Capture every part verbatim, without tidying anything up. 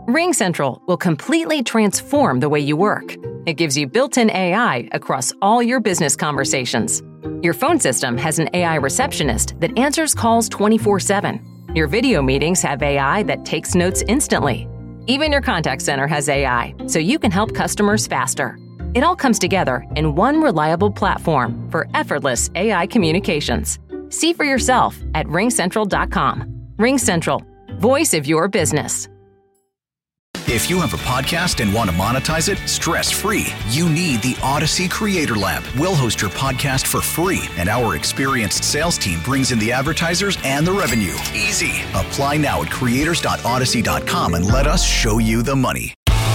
RingCentral will completely transform the way you work. It gives you built-in A I across all your business conversations. Your phone system has an A I receptionist that answers calls twenty-four seven. Your video meetings have A I that takes notes instantly. Even your contact center has A I, so you can help customers faster. It all comes together in one reliable platform for effortless A I communications. See for yourself at ring central dot com. RingCentral, voice of your business. If you have a podcast and want to monetize it stress-free, you need the Odyssey Creator Lab. We'll host your podcast for free, and our experienced sales team brings in the advertisers and the revenue. Easy. Apply now at creators dot odyssey dot com and let us show you the money.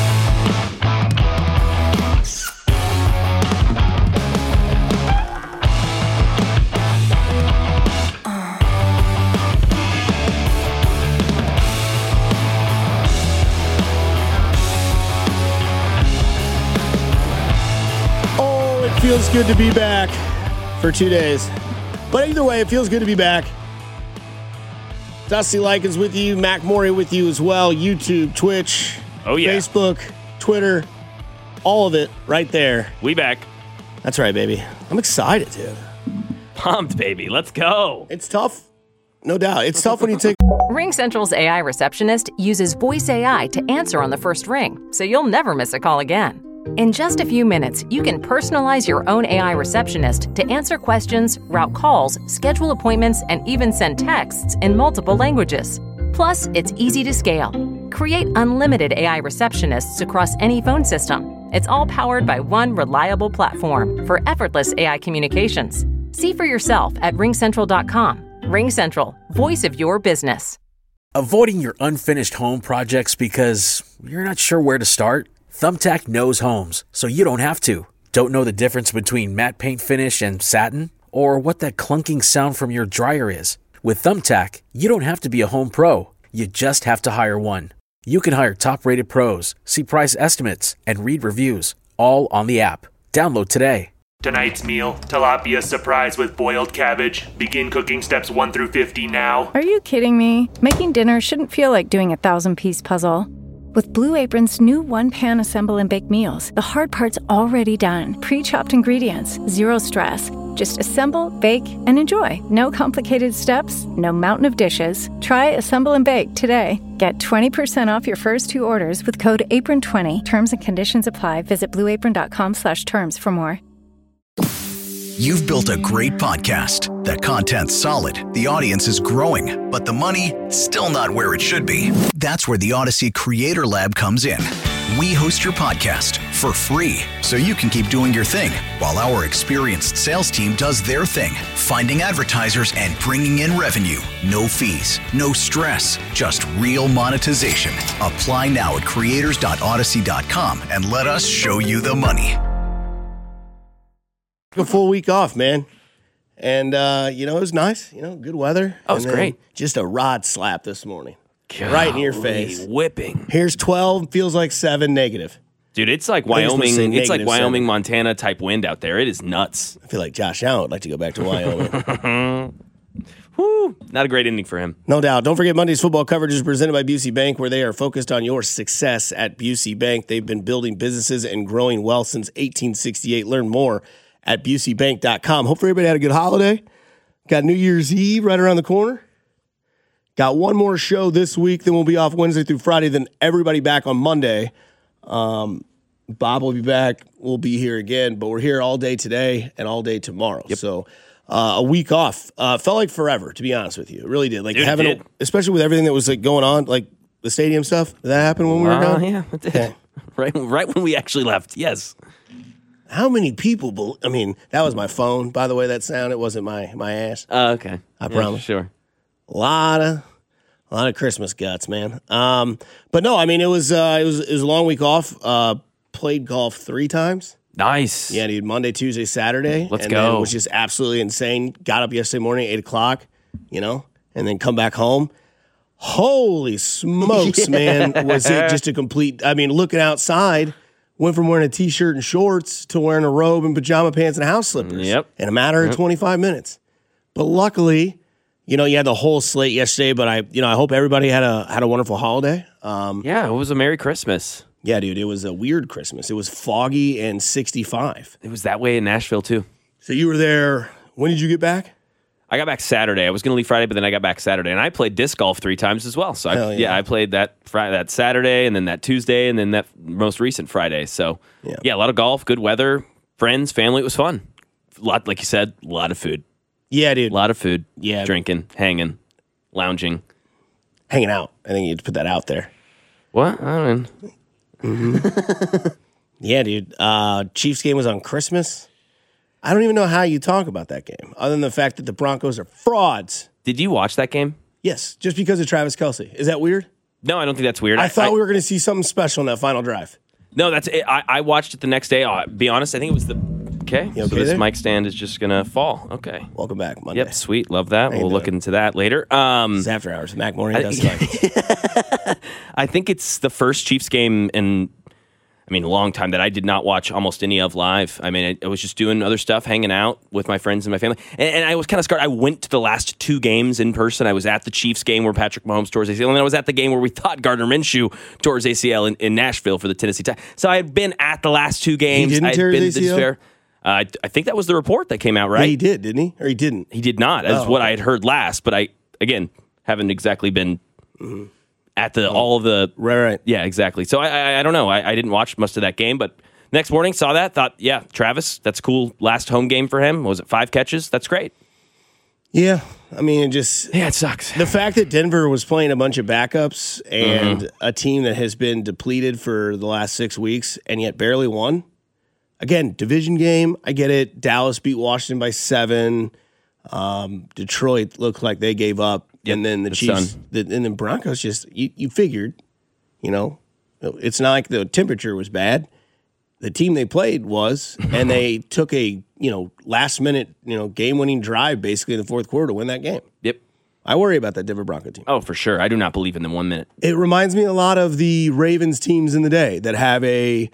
Feels good to be back for two days. But either way, it feels good to be back. Dusty Likens with you, Mac Morey with you as well. YouTube, Twitch, oh yeah, Facebook, Twitter, all of it right there. We back. That's right, baby. I'm excited, dude. Pumped, baby. Let's go. It's tough. No doubt. It's tough when you take... RingCentral's A I receptionist uses voice A I to answer on the first ring, so you'll never miss a call again. In just a few minutes, you can personalize your own A I receptionist to answer questions, route calls, schedule appointments, and even send texts in multiple languages. Plus, it's easy to scale. Create unlimited A I receptionists across any phone system. It's all powered by one reliable platform for effortless A I communications. See for yourself at ring central dot com. RingCentral, voice of your business. Avoiding your unfinished home projects because you're not sure where to start? Thumbtack knows homes, so you don't have to. Don't know the difference between matte paint finish and satin? Or what that clunking sound from your dryer is? With Thumbtack, you don't have to be a home pro. You just have to hire one. You can hire top-rated pros, see price estimates, and read reviews, all on the app. Download today. Tonight's meal, tilapia surprise with boiled cabbage. Begin cooking steps one through fifty now. Are you kidding me? Making dinner shouldn't feel like doing a thousand-piece puzzle. With Blue Apron's new one-pan assemble and bake meals, the hard part's already done. Pre-chopped ingredients, zero stress. Just assemble, bake, and enjoy. No complicated steps, no mountain of dishes. Try Assemble and Bake today. Get twenty percent off your first two orders with code apron twenty. Terms and conditions apply. Visit blue apron dot com slash terms for more. You've built a great podcast. The content's solid, the audience is growing, but the money, still not where it should be. That's where the Odyssey Creator Lab comes in. We host your podcast for free, so you can keep doing your thing, while our experienced sales team does their thing, finding advertisers and bringing in revenue. No fees, no stress, just real monetization. Apply now at creators dot odyssey dot com and let us show you the money. A full week off, man. And, uh, you know, it was nice. You know, good weather. Oh, it was great. Just a rod slap this morning. Golly, right in your face. Whipping. Here's twelve, feels like seven negative. Dude, it's like Wyoming. It's like Wyoming, seven. Montana type wind out there. It is nuts. I feel like Josh Allen would like to go back to Wyoming. Woo, not a great ending for him. No doubt. Don't forget Monday's football coverage is presented by Busey Bank, where they are focused on your success at Busey Bank. They've been building businesses and growing wealth since eighteen sixty-eight. Learn more at busey bank dot com. Hopefully everybody had a good holiday. Got New Year's Eve right around the corner. Got one more show this week. Then we'll be off Wednesday through Friday. Then everybody back on Monday. Um, Bob will be back. We'll be here again. But we're here all day today and all day tomorrow. Yep. So uh, a week off. Uh, felt like forever, to be honest with you. It really did. Like Dude, having, it did. A, especially with everything that was like going on, like the stadium stuff. Did that happen when we were uh, gone? Yeah, it did. Okay. Right, right when we actually left. Yes. How many people? Be- I mean, that was my phone, by the way. That sound. It wasn't my my ass. Oh, uh, okay. I yeah, promise. Sure. A lot of, a lot of Christmas guts, man. Um, but no, I mean, it was uh, it was it was a long week off. Uh, played golf three times. Nice. Yeah, dude. Monday, Tuesday, Saturday. Let's and go. Then it was just absolutely insane. Got up yesterday morning, eight o'clock. You know, and then come back home. Holy smokes, yeah. man! Was it just a complete? I mean, looking outside. Went from wearing a T-shirt and shorts to wearing a robe and pajama pants and house slippers yep. in a matter of yep. twenty-five minutes. But luckily, You know, you had the whole slate yesterday, but I, you know, I hope everybody had a had a wonderful holiday. Um, yeah, it was a Merry Christmas. Yeah, dude, it was a weird Christmas. It was foggy and sixty-five. It was that way in Nashville too. So you were there. When did you get back? I got back Saturday. I was going to leave Friday, but then I got back Saturday, and I played disc golf three times as well. So I, yeah. yeah, I played that Friday, that Saturday, and then that Tuesday, and then that most recent Friday. So yeah, yeah a lot of golf, good weather, friends, family. It was fun. A lot, like you said, a lot of food. Yeah, dude, a lot of food. Yeah, drinking, hanging, lounging, hanging out. I think you had to put that out there. What? I don't know. Mm-hmm. Yeah, dude. Uh, Chiefs game was on Christmas. I don't even know how you talk about that game, other than the fact that the Broncos are frauds. Did you watch that game? Yes, just because of Travis Kelce. Is that weird? No, I don't think that's weird. I, I thought I, we were going to see something special in that final drive. No, that's it. I, I watched it the next day. I'll be honest, I think it was the... Okay, okay so this there? mic stand is just going to fall. Okay. Welcome back, Monday. Yep, sweet. Love that. We'll look into that later. Um, it's after hours. Mac Morning does I, I think it's the first Chiefs game in... I mean, a long time that I did not watch almost any of live. I mean, I, I was just doing other stuff, hanging out with my friends and my family. And, and I was kind of scared. I went to the last two games in person. I was at the Chiefs game where Patrick Mahomes tore his A C L, and then I was at the game where we thought Gardner Minshew tore his A C L in, in Nashville for the Tennessee Titans. So I had been at the last two games. He didn't I had tear been his A C L? Uh, I, I think that was the report that came out, right? Yeah, he did, didn't he? Or he didn't? He did not. That's oh, what okay. I had heard last. But I, again, haven't exactly been... Mm-hmm. At the all of the right, right, yeah, exactly. So I, I, I don't know. I, I didn't watch most of that game, but next morning saw that. Thought, yeah, Travis, that's cool. Last home game for him. What was it five catches? That's great. Yeah, I mean, it just yeah, it sucks. The fact that Denver was playing a bunch of backups and mm-hmm. a team that has been depleted for the last six weeks and yet barely won. Again, division game. I get it. Dallas beat Washington by seven. Um, Detroit looked like they gave up. Yep, and then the Chiefs, the, and then Broncos just, you, you figured, you know, it's not like the temperature was bad. The team they played was, and they took a, you know, last minute, you know, game winning drive basically in the fourth quarter to win that game. Yep. I worry about that Denver Bronco team. Oh, for sure. I do not believe in them one minute. It reminds me a lot of the Ravens teams in the day that have a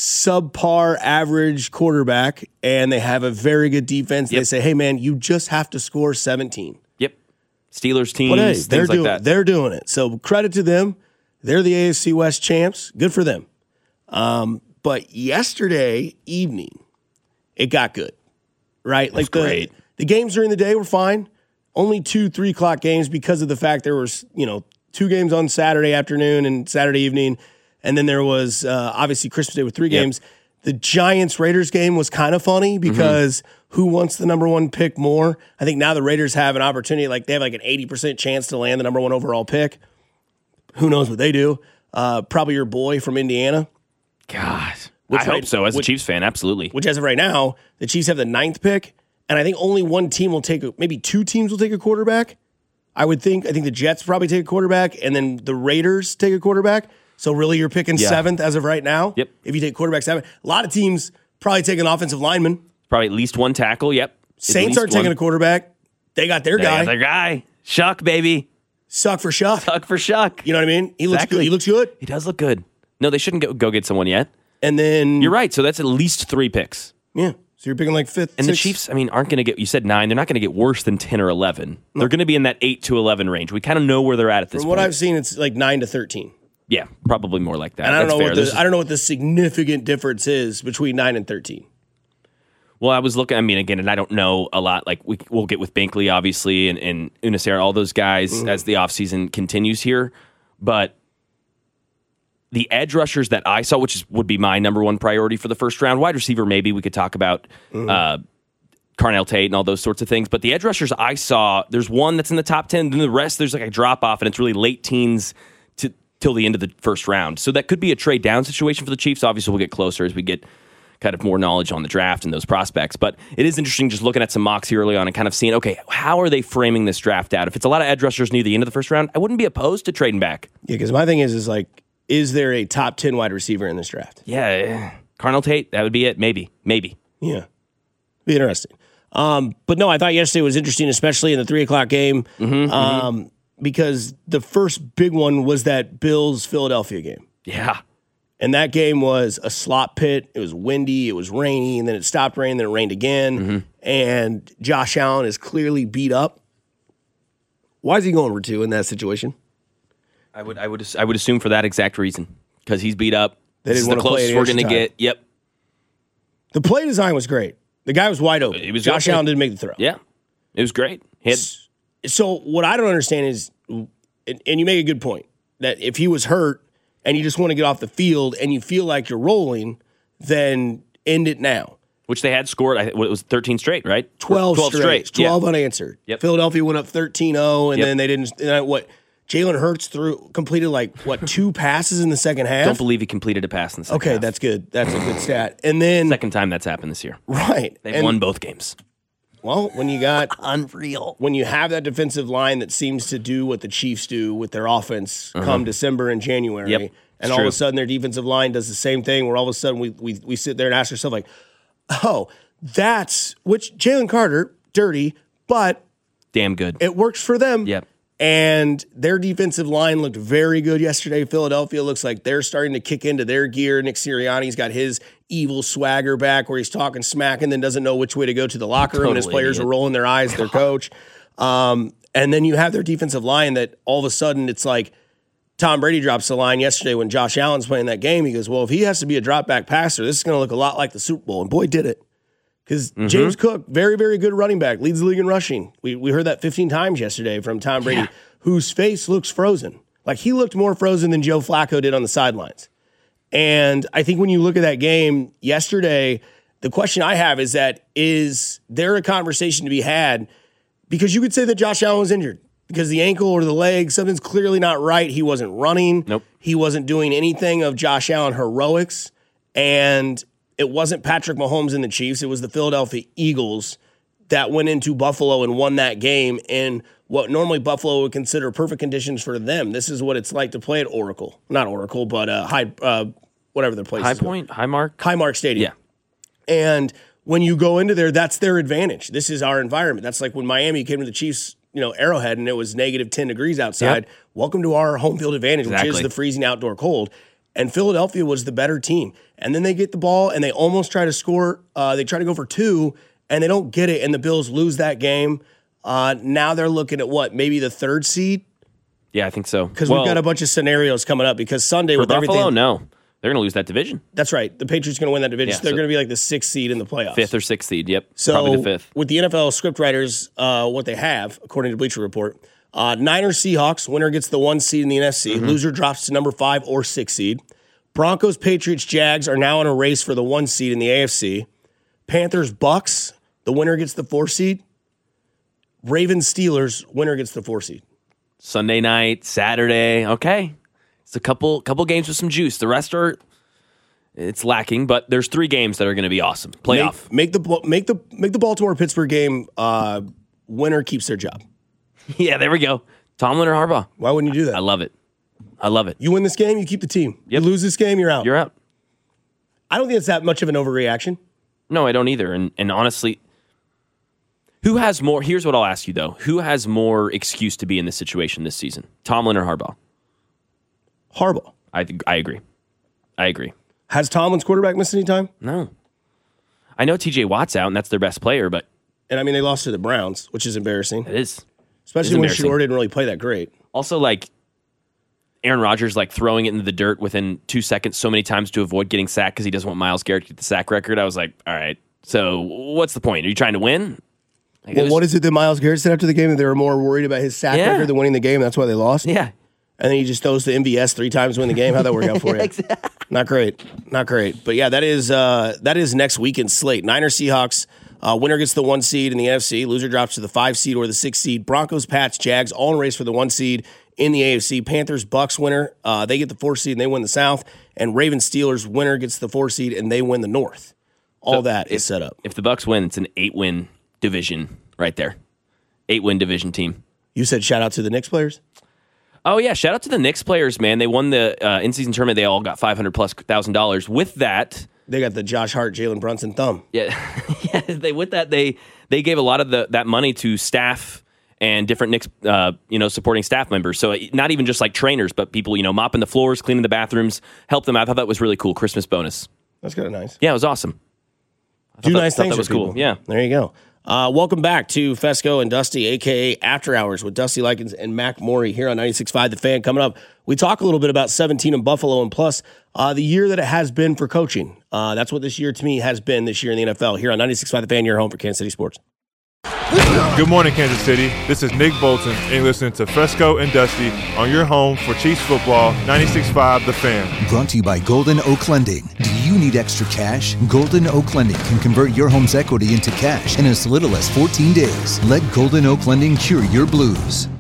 subpar average quarterback and they have a very good defense. Yep. They say, hey, man, you just have to score seventeen. Yep. Steelers teams, but hey, things they're like doing, that. They're doing it. So credit to them. They're the A F C West champs. Good for them. Um, but yesterday evening, it got good, right? Like the, great. The games during the day were fine. Only two three o'clock games because of the fact there was, you know, two games on Saturday afternoon and Saturday evening. And then there was uh, obviously Christmas Day with three yep. games. The Giants-Raiders game was kind of funny because mm-hmm. who wants the number one pick more? I think now the Raiders have an opportunity, like they have like an eighty percent chance to land the number one overall pick. Who knows what they do? Uh, probably your boy from Indiana. God, I hope so. As a Chiefs fan, absolutely. Which, as of right now, the Chiefs have the ninth pick, and I think only one team will take, a, maybe two teams will take a quarterback. I would think. I think the Jets probably take a quarterback, and then the Raiders take a quarterback. So really, you're picking yeah. seventh as of right now. Yep. If you take quarterback seven, a lot of teams probably take an offensive lineman. Probably at least one tackle. Yep. Saints aren't taking one. a quarterback. They got their they guy. Got their guy. Shuck, baby. Suck for Shuck. Suck for Shuck. You know what I mean? He looks exactly. good. He looks good. He does look good. No, they shouldn't go, go get someone yet. And then you're right. So that's at least three picks. Yeah. So you're picking like fifth. And sixth. the Chiefs, I mean, aren't going to get. You said nine. They're not going to get worse than ten or eleven. No. They're going to be in that eight to eleven range. We kind of know where they're at at this From point. From what I've seen, it's like nine to thirteen. Yeah, probably more like that. And I don't That's know fair. what the, is, I don't know what the significant difference is between nine and thirteen. Well, I was looking. I mean, again, and I don't know a lot. Like we, we'll get with Binkley, obviously, and, and Unasera, all those guys mm. as the offseason continues here. But the edge rushers that I saw, which is, would be my number one priority for the first round, wide receiver, maybe we could talk about mm. uh, Carnell Tate and all those sorts of things. But the edge rushers I saw, there's one that's in the top ten, then the rest there's like a drop off, and it's really late teens to till the end of the first round. So that could be a trade down situation for the Chiefs. Obviously, we'll get closer as we get kind of more knowledge on the draft and those prospects. But it is interesting just looking at some mocks here early on and kind of seeing, okay, how are they framing this draft out? If it's a lot of edge rushers near the end of the first round, I wouldn't be opposed to trading back. Yeah, because my thing is, is like, is there a top ten wide receiver in this draft? Yeah. Carnell Tate, that would be it. Maybe. Maybe. Yeah. Be interesting. Um, but no, I thought yesterday was interesting, especially in the three o'clock game. Mm-hmm, um, mm-hmm. Because the first big one was that Bills-Philadelphia game. Yeah. And that game was a slop pit. It was windy. It was rainy. And then it stopped raining. Then it rained again. Mm-hmm. And Josh Allen is clearly beat up. Why is he going for two in that situation? I would, I would, I would assume for that exact reason because he's beat up. They this didn't is the want to play closest any we're extra going to time. get. Yep. The play design was great. The guy was wide open. It was Josh good. Allen didn't make the throw. Yeah, it was great. He had, So what I don't understand is, and and you make a good point, that if he was hurt and you just want to get off the field and you feel like you're rolling, then end it now. which they had scored. I what, it was thirteen straight, right? twelve, twelve straight. straight. twelve Yeah. unanswered. Yep. Philadelphia went up thirteen oh, and Yep. then they didn't. And I, what? Jalen Hurts threw completed like what two passes in the second half. Don't believe he completed a pass in the second Okay, half. that's good. That's a good stat. And then Second time that's happened this year. right, They've and, won both games. Well, when you got Unreal. when you have that defensive line that seems to do what the Chiefs do with their offense come December and January, Yep, and it's all true. of a sudden their defensive line does the same thing, where all of a sudden we we we sit there and ask ourselves like, oh, that's which Jalen Carter dirty, but Damn good. it works for them. Yep. And their defensive line looked very good yesterday. Philadelphia looks like they're starting to kick into their gear. Nick Sirianni's got his evil swagger back where he's talking smack and then doesn't know which way to go to the locker room. And his Totally players idiot. are rolling their eyes at their coach. Um, and then you have their defensive line that all of a sudden it's like Tom Brady drops the line yesterday when Josh Allen's playing that game. He goes, well, if he has to be a drop back passer, this is going to look a lot like the Super Bowl. And boy, did it. Because Mm-hmm. James Cook, very, very good running back, leads the league in rushing. We we heard that fifteen times yesterday from Tom Brady, Yeah. whose face looks frozen. Like he looked more frozen than Joe Flacco did on the sidelines. And I think when you look at that game yesterday, the question I have is that is there a conversation to be had? Because you could say that Josh Allen was injured because the ankle or the leg, something's clearly not right. He wasn't running. Nope. He wasn't doing anything of Josh Allen heroics. And it wasn't Patrick Mahomes and the Chiefs. It was the Philadelphia Eagles that went into Buffalo and won that game in what normally Buffalo would consider perfect conditions for them. This is what it's like to play at Oracle. Not Oracle, but uh, High, uh, whatever their place High is. Point, High Mark. Highmark Stadium. Yeah. And when you go into there, that's their advantage. This is our environment. That's like when Miami came to the Chiefs, you know, Arrowhead, and it was negative ten degrees outside. Yep. Welcome to our home field advantage, which Exactly. is the freezing outdoor cold. And Philadelphia was the better team. And then they get the ball and they almost try to score. Uh, they try to go for two and they don't get it. And the Bills lose that game. Uh, now they're looking at what, maybe the third seed? Yeah, I think so. Because Well, we've got a bunch of scenarios coming up because Sunday for with Buffalo, everything. no. They're going to lose that division. That's right. The Patriots are going to win that division. Yeah, so they're so- going to be like the sixth seed in the playoffs. Fifth or sixth seed, yep. So Probably the fifth. with the N F L scriptwriters, uh, what they have, according to Bleacher Report, uh, Niners Seahawks, winner gets the one seed in the N F C. Mm-hmm. Loser drops to number five or six seed. Broncos, Patriots, Jags are now in a race for the one seed in the A F C. Panthers, Bucks, the winner gets the four seed. Ravens, Steelers, winner gets the four seed. Sunday night, Saturday. Okay. It's a couple couple games with some juice. The rest are it's lacking, but there's three games that are going to be awesome. Playoff. Make, make the make the make the Baltimore Pittsburgh game. Uh, winner keeps their job. Yeah, there we go. Tomlin or Harbaugh. Why wouldn't you do that? I love it. I love it. You win this game, you keep the team. Yep. You lose this game, you're out. You're out. I don't think it's that much of an overreaction. No, I don't either. And and honestly, who has more? Here's what I'll ask you though: who has more excuse to be in this situation this season, Tomlin or Harbaugh? Harbaugh. I th- I agree. I agree. Has Tomlin's quarterback missed any time? No, I know T J Watt's out, and that's their best player, but And I mean, they lost to the Browns, which is embarrassing, it is especially It's when embarrassing. Shador didn't really play that great. also like Aaron Rodgers like throwing it into the dirt within two seconds so many times to avoid getting sacked because he doesn't want Myles Garrett to get the sack record. I was like, all right, so what's the point? Are you trying to win? Like, it Well, was- what is it that Myles Garrett said after the game that they were more worried about his sack Yeah. record than winning the game? That's why they lost. Yeah. And then he just throws to M V S three times to win the game. How'd that work out for you? Not great. Not great. But yeah, that is uh, that is next weekend's slate. Niners Seahawks. Uh, winner gets the one seed in the N F C. Loser drops to the five seed or the six seed. Broncos, Pats, Jags, all in a race for the one seed in the A F C. Panthers, Bucks winner. Uh, they get the four seed and they win the South. And Ravens, Steelers winner gets the four seed and they win the North. All So that is set up. If the Bucks win, it's an eight-win division right there. Eight-win division team. You said shout out to the Knicks players? Oh yeah, shout out to the Knicks players, man. They won the uh, in-season tournament. They all got five hundred plus thousand dollars. With that, They got the Josh Hart, Jalen Brunson thumb. yeah, yeah. They with that they they gave a lot of the that money to staff and different Knicks, uh, you know, supporting staff members. So not even just like trainers, but people, you know, mopping the floors, cleaning the bathrooms, help them out. I thought that was really cool. Christmas bonus. That's kind of nice. Yeah, it was awesome. I Do thought that- nice thought things that was for people. cool. Yeah. There you go. Uh, welcome back to Fesco and Dusty, a k a. After Hours with Dusty Likens and Mac Morey here on ninety-six point five The Fan. Coming up, we talk a little bit about seventeen in Buffalo and plus uh, the year that it has been for coaching. Uh, that's what this year to me has been this year in the N F L here on ninety-six point five The Fan, your home for Kansas City sports. Good morning, Kansas City. This is Nick Bolton, and you're listening to Fesco and Dusty on your home for Chiefs football, ninety-six point five The Fan. Brought to you by Golden Oak Lending. Do you need extra cash? Golden Oak Lending can convert your home's equity into cash in as little as fourteen days. Let Golden Oak Lending cure your blues.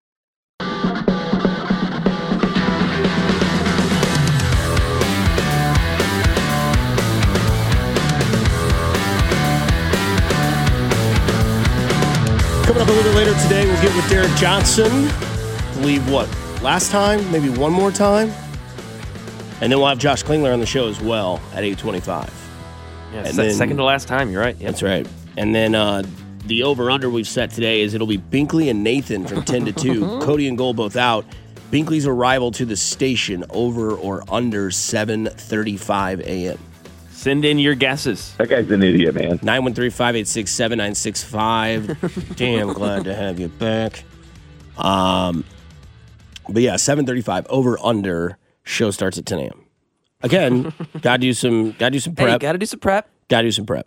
Coming up a little bit later today, we'll get with Derek Johnson. I believe what? Last time? Maybe one more time? And then we'll have Josh Klingler on the show as well at eight twenty-five. Yeah, and se- then, second to last time. You're right. Yep. That's right. And then uh, the over-under we've set today is it'll be Binkley and Nathan from ten to two. Cody and Gold both out. Binkley's arrival to the station over or under seven thirty-five a.m. Send in your guesses. That guy's an idiot, man. nine one three, five eight six, seven nine six five. Damn glad to have you back. Um, But yeah, seven thirty-five over under. Show starts at ten a.m. Again, gotta do some gotta do some prep. Hey, gotta do some prep. Gotta do some prep.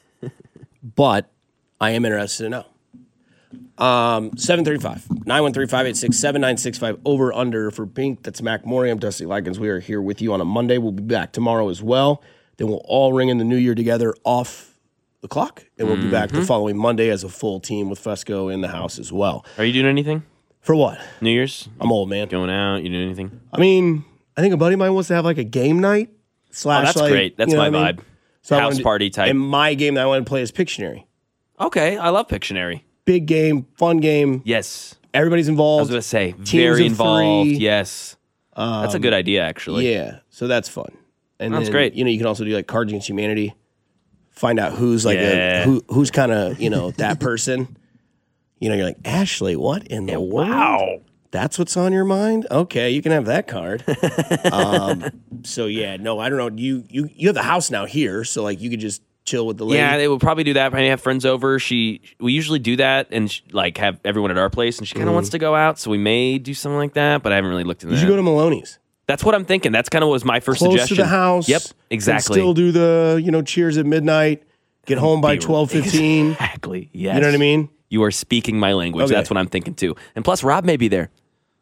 But I am interested to know. Um, seven thirty-five. nine one three, five eight six, seven nine six five over under for Bink. That's Mac Morey. I'm Dusty Likens. We are here with you on a Monday. We'll be back tomorrow as well. Then we'll all ring in the new year together off the clock. And we'll be back the following Monday as a full team with Fesco in the house as well. Are you doing anything? For what? New Year's? I'm old, man. Going out? You doing anything? I mean, I think a buddy of mine wants to have like a game night. Slash, Oh, that's like, great. That's you know my what I mean? vibe. So I House wanna do- party type. And my game that I want to play is Pictionary. Okay, I love Pictionary. Big game, fun game. Yes. Everybody's I was involved. going to say, Teams very are involved. free. Yes. That's a good idea, actually. Yeah, so that's fun. And That's then, great. You know, you can also do like Cards Against Humanity. Find out who's like Yeah. a who who's kind of you know that person. You know, you're like Ashley. What in the world? Wow. That's what's on your mind. Okay, you can have that card. um, so yeah, no, I don't know. You you you have the house now here, so like you could just chill with the lady. Yeah, they would probably do that. Probably have friends over. She, we usually do that and sh- like have everyone at our place, and she kind of wants to go out, so we may do something like that. But I haven't really looked into you that. should go to Maloney's. That's what I'm thinking. That's kind of was my first Close suggestion. to the house. Yep, Can exactly. still do the you know cheers at midnight. Get home by Be- twelve fifteen. Exactly. Yes. You know what I mean? You are speaking my language. Okay. That's what I'm thinking too. And plus, Rob may be there.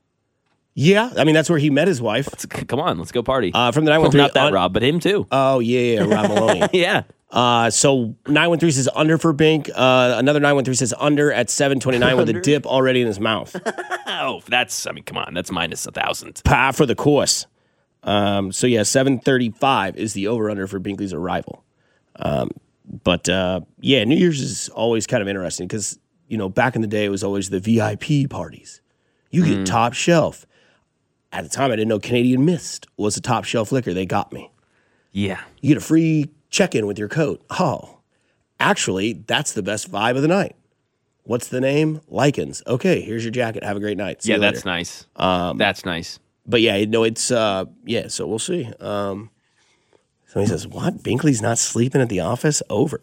Yeah, I mean that's where he met his wife. Let's, come on, let's go party. Uh, from the nine well, one three. not that Rob, but him too. Oh yeah, yeah, Rob Maloney. yeah. Uh, so nine one three says under for Bink. Uh, another nine one three says under at seven twenty-nine with a dip already in his mouth. Oh, that's. I mean, come on, that's minus a thousand. Pa for the course. Um, so yeah, seven thirty-five is the over under for Binkley's arrival. Um, but uh, yeah, New Year's is always kind of interesting because you know back in the day it was always the V I P parties. You get Mm. top shelf. At the time, I didn't know Canadian Mist was a top shelf liquor. They got me. Yeah. You get a free check-in with your coat. Oh, actually, that's the best vibe of the night. What's the name? Likens. Okay, here's your jacket. Have a great night. See Yeah, you that's later. nice. Um, that's nice. But yeah, no, it's uh, yeah. So we'll see. Um, somebody says, "What? Binkley's not sleeping at the office?" Over.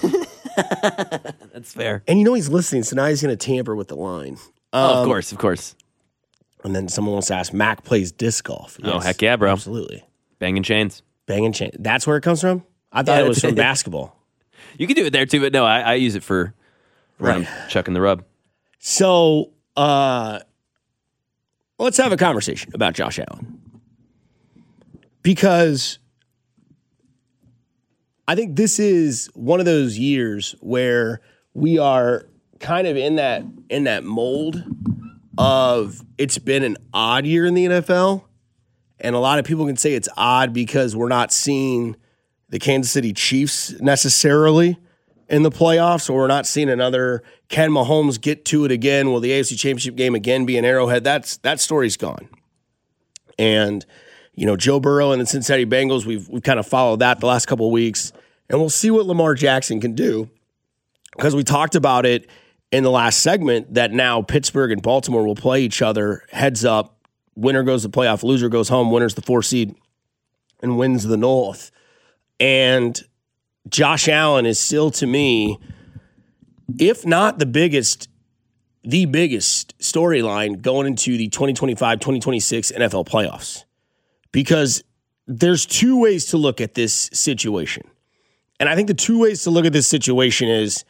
That's fair. And you know he's listening, so now he's going to tamper with the line. Um, oh, of course, of course. And then someone wants to ask, Mac plays disc golf. Oh, Yes, heck yeah, bro. absolutely. Banging chains. Banging chain. That's where it comes from. I thought Yeah, it was from it's- basketball. You can do it there too, but no, I, I use it for when Right. I'm chucking the rub. So uh, let's have a conversation about Josh Allen. Because I think this is one of those years where we are kind of in that in that mold of it's been an odd year in the N F L. And a lot of people can say it's odd because we're not seeing the Kansas City Chiefs necessarily in the playoffs, or we're not seeing another Ken Mahomes get to it again. Will the A F C Championship game again be an Arrowhead? That's that story's gone. And you know, Joe Burrow and the Cincinnati Bengals, we've we've kind of followed that the last couple of weeks, and we'll see what Lamar Jackson can do because we talked about it in the last segment that now Pittsburgh and Baltimore will play each other heads up. Winner goes to playoff, loser goes home. Winner's the four seed and wins the North. And Josh Allen is still, to me, if not the biggest, the biggest storyline going into the twenty twenty-five twenty twenty-six N F L playoffs. Because there's two ways to look at this situation. And I think the two ways to look at this situation is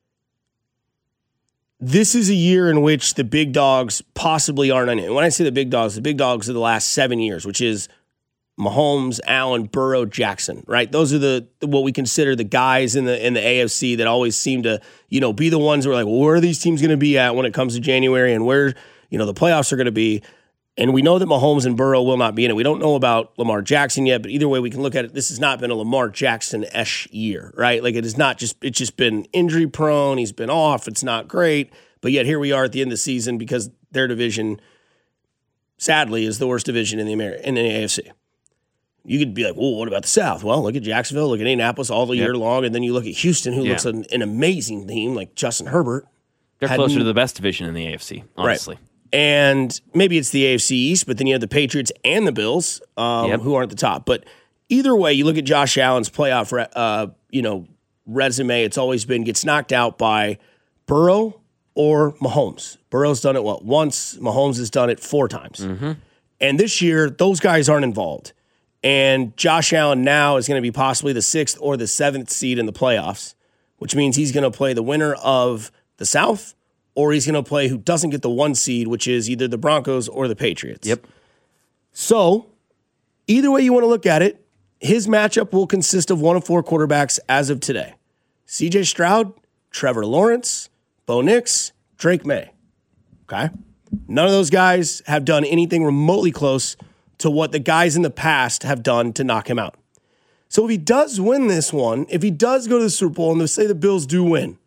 this is a year in which the big dogs possibly aren't in it. When I say the big dogs, the big dogs of the last seven years, which is Mahomes, Allen, Burrow, Jackson, right? Those are the what we consider the guys in the in the A F C that always seem to, you know, be the ones who are like, well, where are these teams going to be at when it comes to January and where, you know, the playoffs are going to be. And we know that Mahomes and Burrow will not be in it. We don't know about Lamar Jackson yet, but either way we can look at it, this has not been a Lamar Jackson-esque year, right? Like it is not just, it's just been injury prone. He's been off. It's not great. But yet here we are at the end of the season because their division, sadly, is the worst division in the Amer- in the A F C. You could be like, well, what about the South? Well, look at Jacksonville, look at Indianapolis all the yep. year long, and then you look at Houston, who yeah. looks an, an amazing team, like Justin Herbert. They're closer to the best division in the A F C, honestly. Right. And maybe it's the A F C East, but then you have the Patriots and the Bills, um, yep. who aren't the top. But either way, you look at Josh Allen's playoff, uh, you know, resume. It's always been gets knocked out by Burrow or Mahomes. Burrow's done it what once. Mahomes has done it four times. Mm-hmm. And this year, those guys aren't involved. And Josh Allen now is going to be possibly the sixth or the seventh seed in the playoffs, which means he's going to play the winner of the South. Or he's going to play who doesn't get the one seed, which is either the Broncos or the Patriots. Yep. So, either way you want to look at it, his matchup will consist of one of four quarterbacks as of today. C J Stroud, Trevor Lawrence, Bo Nix, Drake May. Okay? None of those guys have done anything remotely close to what the guys in the past have done to knock him out. So, if he does win this one, if he does go to the Super Bowl, and let's say the Bills do win,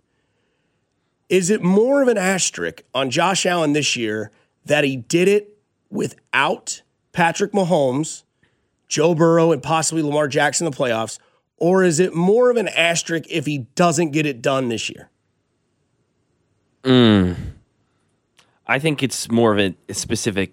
is it more of an asterisk on Josh Allen this year that he did it without Patrick Mahomes, Joe Burrow, and possibly Lamar Jackson in the playoffs? Or is it more of an asterisk if he doesn't get it done this year? Mm. I think it's more of a specific.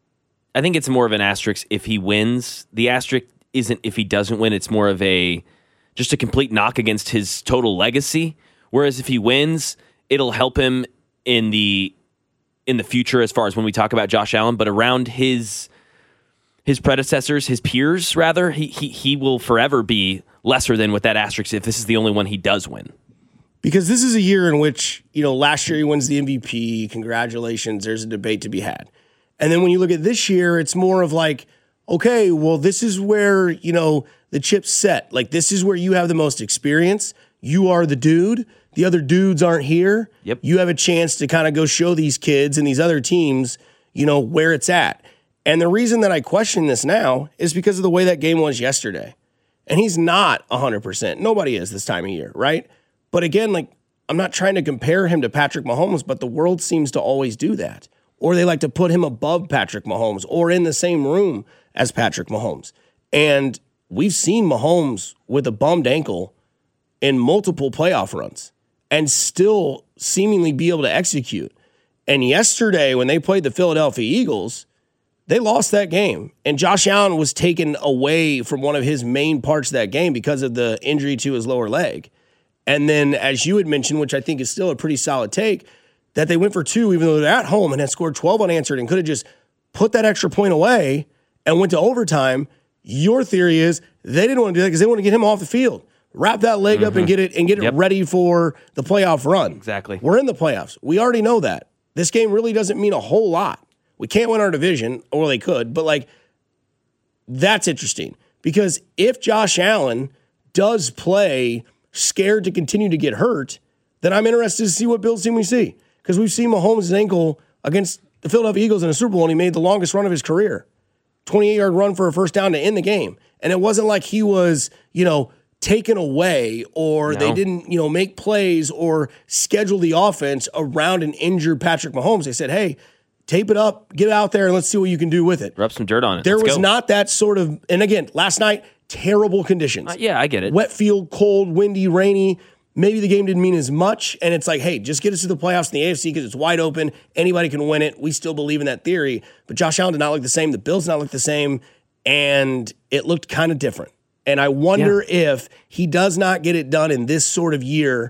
I think it's more of an asterisk if he wins. The asterisk isn't if he doesn't win. It's more of a just a complete knock against his total legacy. Whereas if he wins, it'll help him in the in the future as far as when we talk about Josh Allen, but around his his predecessors, his peers, rather, he he he will forever be lesser than with that asterisk if this is the only one he does win. Because this is a year in which, you know, last year he wins the M V P. Congratulations, there's a debate to be had. And then when you look at this year, it's more of like, okay, well, this is where, you know, the chip's set. Like, this is where you have the most experience. You are the dude. The other dudes aren't here. Yep. You have a chance to kind of go show these kids and these other teams, you know, where it's at. And the reason that I question this now is because of the way that game was yesterday. And he's not one hundred percent. Nobody is this time of year, right? But again, like, I'm not trying to compare him to Patrick Mahomes, but the world seems to always do that. Or they like to put him above Patrick Mahomes or in the same room as Patrick Mahomes. And we've seen Mahomes with a bummed ankle in multiple playoff runs and still seemingly be able to execute. And yesterday, when they played the Philadelphia Eagles, they lost that game. And Josh Allen was taken away from one of his main parts of that game because of the injury to his lower leg. And then, as you had mentioned, which I think is still a pretty solid take, that they went for two, even though they're at home and had scored twelve unanswered and could have just put that extra point away and went to overtime. Your theory is they didn't want to do that because they want to get him off the field. Wrap that leg mm-hmm. up and get it and get it yep. ready for the playoff run. Exactly. We're in the playoffs. We already know that. This game really doesn't mean a whole lot. We can't win our division, or they could, but like that's interesting because if Josh Allen does play scared to continue to get hurt, then I'm interested to see what Bills team we see because we've seen Mahomes' ankle against the Philadelphia Eagles in a Super Bowl and he made the longest run of his career, twenty-eight-yard run for a first down to end the game. And it wasn't like he was, you know, taken away or no. they didn't, you know, make plays or schedule the offense around an injured Patrick Mahomes. They said, hey, tape it up, get out there, and let's see what you can do with it. Rub some dirt on it. There let's was go. not that sort of, and again, last night, terrible conditions. Uh, yeah, I get it. Wet field, cold, windy, rainy. Maybe the game didn't mean as much, and it's like, hey, just get us to the playoffs in the A F C because it's wide open. Anybody can win it. We still believe in that theory. But Josh Allen did not look the same. The Bills did not look the same, and it looked kind of different. And I wonder yeah. if he does not get it done in this sort of year,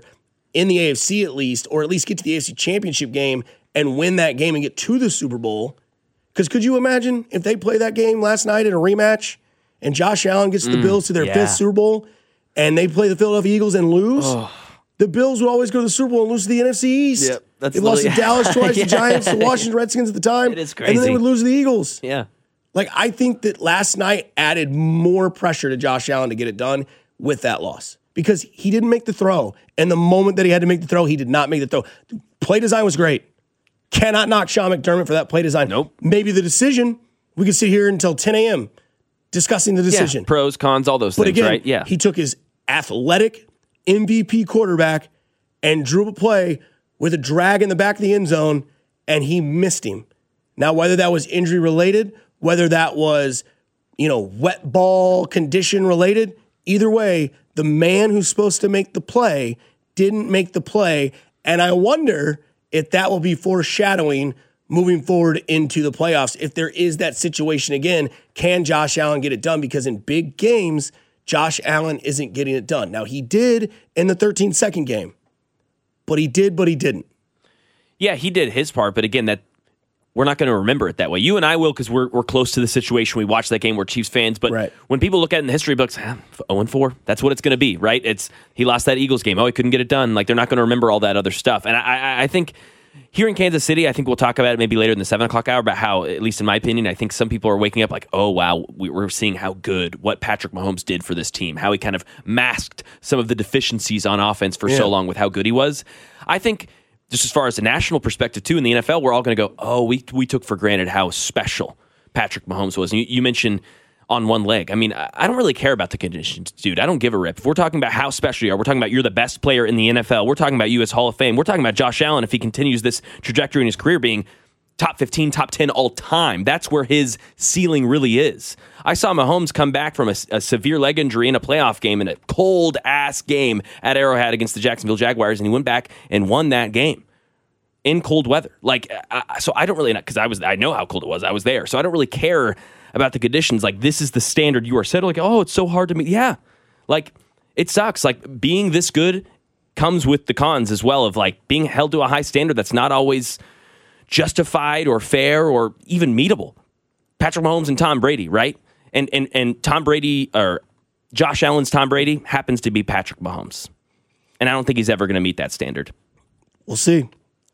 in the A F C at least, or at least get to the A F C Championship game and win that game and get to the Super Bowl. Because could you imagine if they play that game last night in a rematch and Josh Allen gets the Mm, Bills to their yeah. fifth Super Bowl and they play the Philadelphia Eagles and lose? Oh. The Bills would always go to the Super Bowl and lose to the N F C East. Yep, that's they lost to literally- Dallas twice, Yeah. the Giants, the Washington Redskins at the time. It is And then they crazy. would lose to the Eagles. Yeah. Like, I think that last night added more pressure to Josh Allen to get it done with that loss because he didn't make the throw. And the moment that he had to make the throw, he did not make the throw. Play design was great. Cannot knock Sean McDermott for that play design. Nope. Maybe the decision, we could sit here until ten a.m. discussing the decision. Yeah. Pros, cons, all those But things, again, right? Yeah. he took his athletic M V P quarterback and drew a play with a drag in the back of the end zone, and he missed him. Now, whether that was injury related, whether that was, you know, wet ball condition related, either way, the man who's supposed to make the play didn't make the play. And I wonder if that will be foreshadowing moving forward into the playoffs. If there is that situation again, can Josh Allen get it done? Because in big games, Josh Allen isn't getting it done. Now, he did in the thirteen-second game, but he did, but he didn't. Yeah, he did his part, but again, that we're not going to remember it that way. You and I will because we're we're close to the situation. We watched that game. We're Chiefs fans, but Right. when people look at it in the history books, ah, oh and four, that's what it's going to be, right? It's he lost that Eagles game. Oh, he couldn't get it done. Like they're not going to remember all that other stuff. And I, I, I think here in Kansas City, I think we'll talk about it maybe later in the seven o'clock hour about how, at least in my opinion, I think some people are waking up like, oh wow, we, we're seeing how good what Patrick Mahomes did for this team, how he kind of masked some of the deficiencies on offense for Yeah. so long with how good he was. I think. Just as far as the national perspective, too, in the N F L, we're all going to go, oh, we we took for granted how special Patrick Mahomes was. And you, you mentioned on one leg. I mean, I, I don't really care about the conditions, dude. I don't give a rip. If we're talking about how special you are, we're talking about you're the best player in the N F L. We're talking about you as Hall of Fame. We're talking about Josh Allen if he continues this trajectory in his career being top fifteen, top ten all time. That's where his ceiling really is. I saw Mahomes come back from a, a severe leg injury in a playoff game in a cold-ass game at Arrowhead against the Jacksonville Jaguars, and he went back and won that game in cold weather. Like, I, so I don't really, because I was, I know how cold it was. I was there. So I don't really care about the conditions. Like, this is the standard you are set. Like, oh, it's so hard to meet. Yeah. Like, it sucks. Like, being this good comes with the cons as well of, like, being held to a high standard that's not always justified or fair or even meetable. Patrick Mahomes and Tom Brady, right? And and and Tom Brady, or Josh Allen's Tom Brady, happens to be Patrick Mahomes. And I don't think he's ever going to meet that standard. We'll see.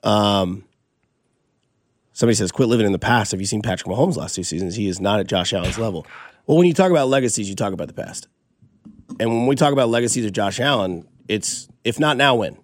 Um, somebody says, quit living in the past. Have you seen Patrick Mahomes last two seasons? He is not at Josh Allen's level. Well, when you talk about legacies, you talk about the past. And when we talk about legacies of Josh Allen, it's, if not now, when?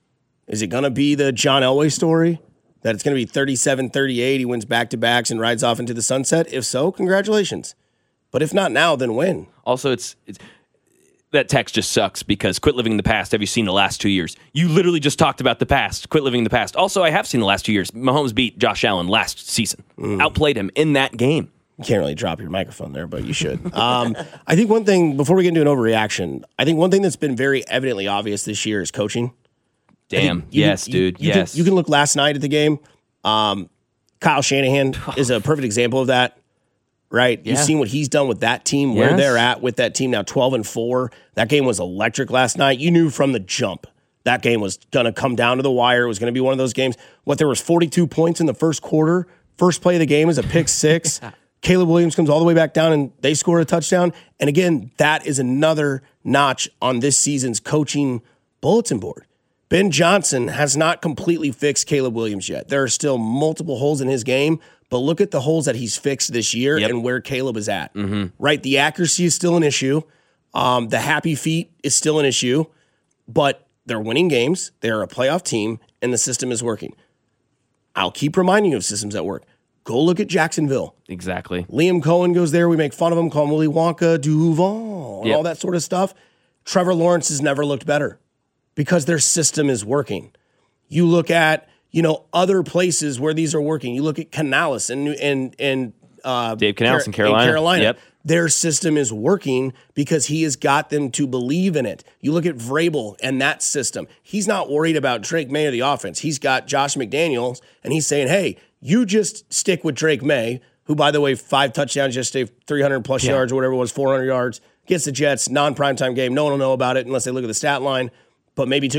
Is it going to be the John Elway story? That it's going to be thirty-seven thirty-eight, he wins back-to-backs and rides off into the sunset? If so, congratulations. But if not now, then when? Also, it's, it's that text just sucks because quit living in the past. Have you seen the last two years? You literally just talked about the past. Quit living in the past. Also, I have seen the last two years. Mahomes beat Josh Allen last season. Mm. Outplayed him in that game. You can't really drop your microphone there, but you should. um, I think one thing, before we get into an overreaction, I think one thing that's been very evidently obvious this year is coaching. Damn. Yes, can, dude. You, you yes. Can, you can look last night at the game. Um, Kyle Shanahan is a perfect example of that. Right, Yeah. You've seen what he's done with that team, where Yes. they're at with that team now, twelve and four. That game was electric last night. You knew from the jump that game was going to come down to the wire. It was going to be one of those games. What, there was forty-two points in the first quarter. First play of the game is a pick six. Caleb Williams comes all the way back down, and they score a touchdown. And again, that is another notch on this season's coaching bulletin board. Ben Johnson has not completely fixed Caleb Williams yet. There are still multiple holes in his game, but look at the holes that he's fixed this year Yep. and where Caleb is at. Mm-hmm. Right? The accuracy is still an issue. Um, the happy feet is still an issue, but they're winning games. They're a playoff team, and the system is working. I'll keep reminding you of systems that work. Go look at Jacksonville. Exactly. Liam Cohen goes there. We make fun of him, call him Willy Wonka, Duval, and Yep. all that sort of stuff. Trevor Lawrence has never looked better because their system is working. You look at, you know, other places where these are working. You look at Canales and and and uh, Dave Canales Car- in Carolina. Carolina. Yep. Their system is working because he has got them to believe in it. You look at Vrabel and that system. He's not worried about Drake May or the offense. He's got Josh McDaniels, and he's saying, hey, you just stick with Drake May, who, by the way, five touchdowns yesterday, three hundred plus Yeah. yards or whatever it was, four hundred yards, gets the Jets, non-primetime game. No one will know about it unless they look at the stat line, but maybe took a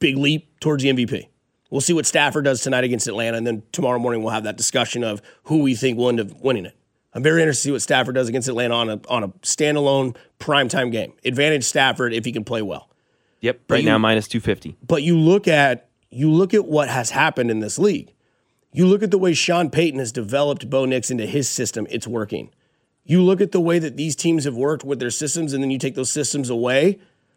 big leap towards the M V P. We'll see what Stafford does tonight against Atlanta, and then tomorrow morning we'll have that discussion of who we think will end up winning it. I'm very interested to see what Stafford does against Atlanta on a on a standalone primetime game. Advantage Stafford if he can play well. Yep, But right you- now minus two fifty. But you look at you look at what has happened in this league. You look at the way Sean Payton has developed Bo Nix into his system. It's working. You look at the way that these teams have worked with their systems, and then you take those systems away.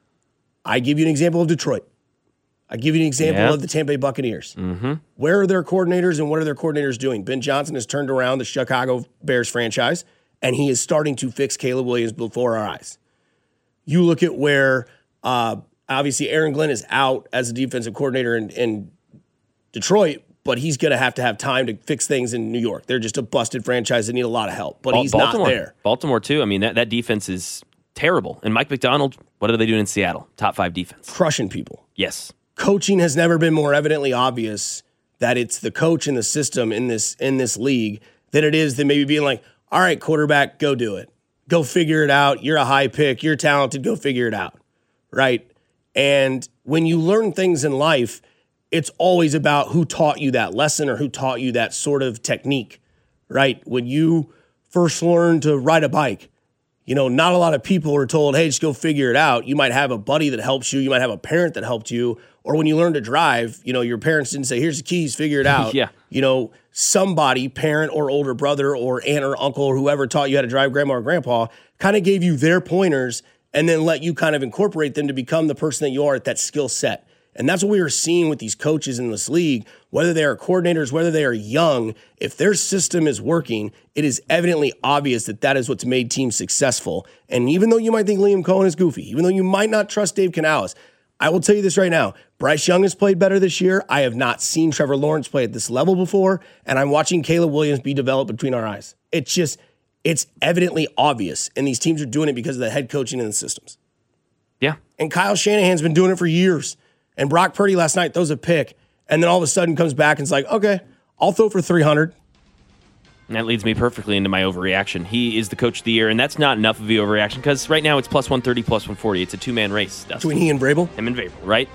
I give you an example of Detroit. I give you an example Yeah. of the Tampa Bay Buccaneers. Mm-hmm. Where are their coordinators and what are their coordinators doing? Ben Johnson has turned around the Chicago Bears franchise, and he is starting to fix Caleb Williams before our eyes. You look at where, uh, obviously, Aaron Glenn is out as a defensive coordinator in, in Detroit, but he's going to have to have time to fix things in New York. They're just a busted franchise that need a lot of help, but Bal- he's Baltimore. not there. Baltimore, too. I mean, that, that defense is terrible. And Mike McDonald, what are they doing in Seattle? Top five defense. Crushing people. Yes. Coaching has never been more evidently obvious that it's the coach and the system in this in this league than it is than maybe being like, all right, quarterback, go do it. Go figure it out. You're a high pick. You're talented. Go figure it out. Right? And when you learn things in life, it's always about who taught you that lesson or who taught you that sort of technique. Right? When you first learned to ride a bike, you know, not a lot of people are told, hey, just go figure it out. You might have a buddy that helps you. You might have a parent that helped you. Or when you learn to drive, you know, your parents didn't say, here's the keys, figure it out. Yeah. You know, somebody, parent or older brother or aunt or uncle or whoever taught you how to drive, grandma or grandpa, kind of gave you their pointers and then let you kind of incorporate them to become the person that you are at that skill set. And that's what we are seeing with these coaches in this league, whether they are coordinators, whether they are young. If their system is working, it is evidently obvious that that is what's made teams successful. And even though you might think Liam Cohen is goofy, even though you might not trust Dave Canales, I will tell you this right now. Bryce Young has played better this year. I have not seen Trevor Lawrence play at this level before, and I'm watching Caleb Williams be developed between our eyes. It's just, it's evidently obvious, and these teams are doing it because of the head coaching and the systems. Yeah. And Kyle Shanahan's been doing it for years. And Brock Purdy last night throws a pick, and then all of a sudden comes back and is like, okay, I'll throw for three hundred. And that leads me perfectly into my overreaction. He is the coach of the year, and that's not enough of the overreaction because right now it's plus one thirty, plus one forty. It's a two-man race. Dustin. Between he and Vrabel? Him and Vrabel, right?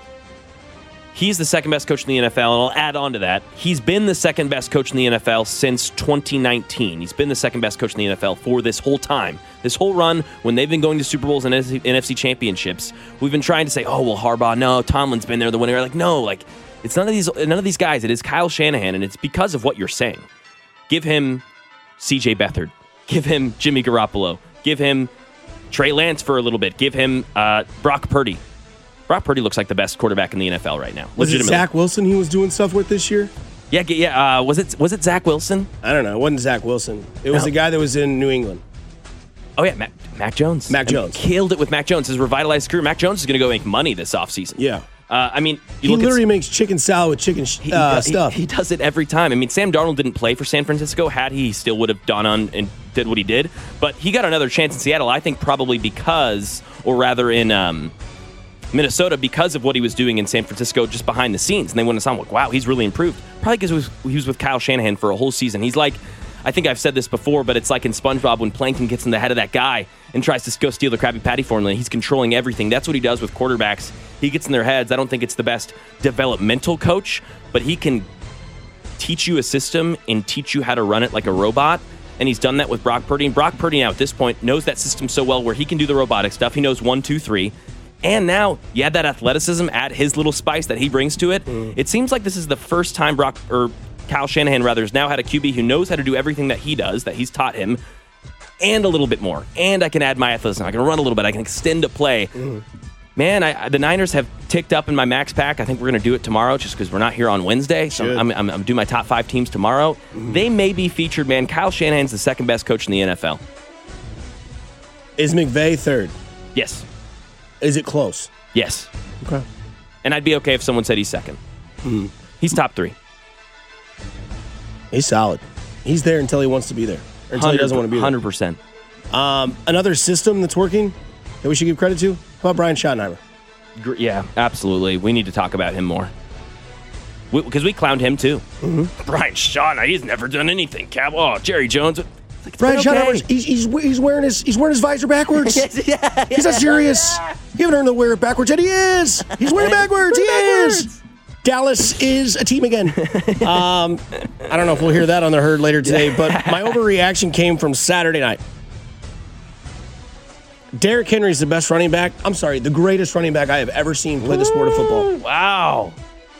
He's the second best coach in the N F L, and I'll add on to that. He's been the second best coach in the N F L since twenty nineteen. He's been the second best coach in the N F L for this whole time. This whole run, when they've been going to Super Bowls and N F C championships, we've been trying to say, oh, well, Harbaugh, no, Tomlin's been there, the winner. Like, no, like, it's none of these none of these guys. It is Kyle Shanahan, and it's because of what you're saying. Give him C J Beathard. Give him Jimmy Garoppolo. Give him Trey Lance for a little bit. Give him uh, Brock Purdy. Brock Purdy looks like the best quarterback in the N F L right now. Was it Zach Wilson he was doing stuff with this year? Yeah, yeah. Uh, was it was it Zach Wilson? I don't know. It wasn't Zach Wilson. It was No. the guy that was in New England. Oh, yeah, Mac, Mac Jones. Mac I mean, Jones. killed it with Mac Jones. His revitalized career. Mac Jones is going to go make money this offseason. Yeah. Uh, I mean, you He look literally at, makes chicken salad with chicken sh- he, uh, he- stuff. He, does it every time. I mean, Sam Darnold didn't play for San Francisco. Had he, he still would have gone on and did what he did. But he got another chance in Seattle, I think probably because, or rather in um, Minnesota, because of what he was doing in San Francisco just behind the scenes. And they went and saw him like, wow, he's really improved. Probably because he was, he was with Kyle Shanahan for a whole season. He's like, I think I've said this before, but it's like in SpongeBob when Plankton gets in the head of that guy and tries to go steal the Krabby Patty formula. He's controlling everything. That's what he does with quarterbacks. He gets in their heads. I don't think it's the best developmental coach, but he can teach you a system and teach you how to run it like a robot. And he's done that with Brock Purdy. And Brock Purdy now at this point knows that system so well where he can do the robotic stuff. He knows one, two, three. And now you add that athleticism, add his little spice that he brings to it. Mm. It seems like this is the first time Brock or Kyle Shanahan rather has now had a Q B who knows how to do everything that he does, that he's taught him, and a little bit more. And I can add my athleticism. I can run a little bit. I can extend a play. Mm. Man, I, the Niners have ticked up in my max pack. I think we're going to do it tomorrow just because we're not here on Wednesday. So I'm, I'm, I'm doing my top five teams tomorrow. Mm. They may be featured, man. Kyle Shanahan's the second best coach in the N F L. Is McVay third? Yes. Is it close? Yes. Okay. And I'd be okay if someone said he's second. Mm. He's top three. He's solid. He's there until he wants to be there. Or until he doesn't want to be there. one hundred percent. Um, another system that's working that we should give credit to? How about Brian Schottenheimer? Yeah, absolutely. We need to talk about him more. Because we, we clowned him too. Mm-hmm. Brian Schottenheimer, he's never done anything. Cap, oh, Jerry Jones. Brian okay. Schottenheimer, he's, he's he's wearing his he's wearing his visor backwards. yeah, yeah, he's not serious. You haven't heard him to wear it backwards, and he is. He's wearing it backwards. He is. Dallas is a team again. Um, I don't know if we'll hear that on the herd later today, but my overreaction came from Saturday night. Derrick Henry is the best running back. I'm sorry, the greatest running back I have ever seen play the sport of football. Wow.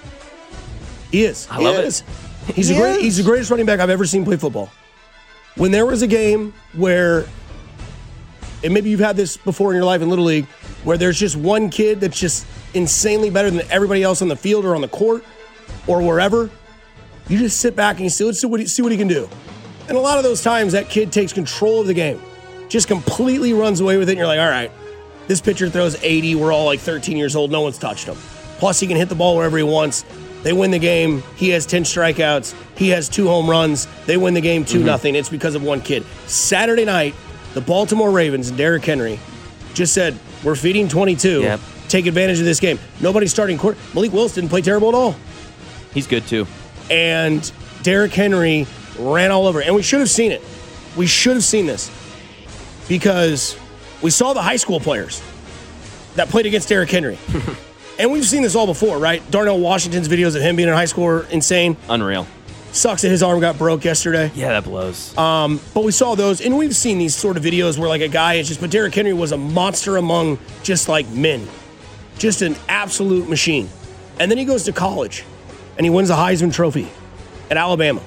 He is. I love he it. Is. He's, he the great, is. he's the greatest running back I've ever seen play football. When there was a game where, and maybe you've had this before in your life in Little League, where there's just one kid that's just insanely better than everybody else on the field or on the court or wherever, you just sit back and you see, let's see what he, see what he can do. And a lot of those times, that kid takes control of the game, just completely runs away with it, and you're like, all right, this pitcher throws eighty, we're all like thirteen years old, no one's touched him. Plus, he can hit the ball wherever he wants. They win the game. He has ten strikeouts. He has two home runs. They win the game two nothing. Mm-hmm. It's because of one kid. Saturday night, the Baltimore Ravens and Derrick Henry just said, we're feeding twenty-two. Yep. Take advantage of this game. Nobody's starting court. Malik Willis didn't play terrible at all. He's good, too. And Derrick Henry ran all over. And we should have seen it. We should have seen this. Because we saw the high school players that played against Derrick Henry. And we've seen this all before, right? Darnell Washington's videos of him being in high school are insane. Unreal. Sucks that his arm got broke yesterday. Yeah, that blows. Um, but we saw those, and we've seen these sort of videos where like a guy is just, but Derrick Henry was a monster among just like men. Just an absolute machine. And then he goes to college, and he wins the Heisman Trophy at Alabama.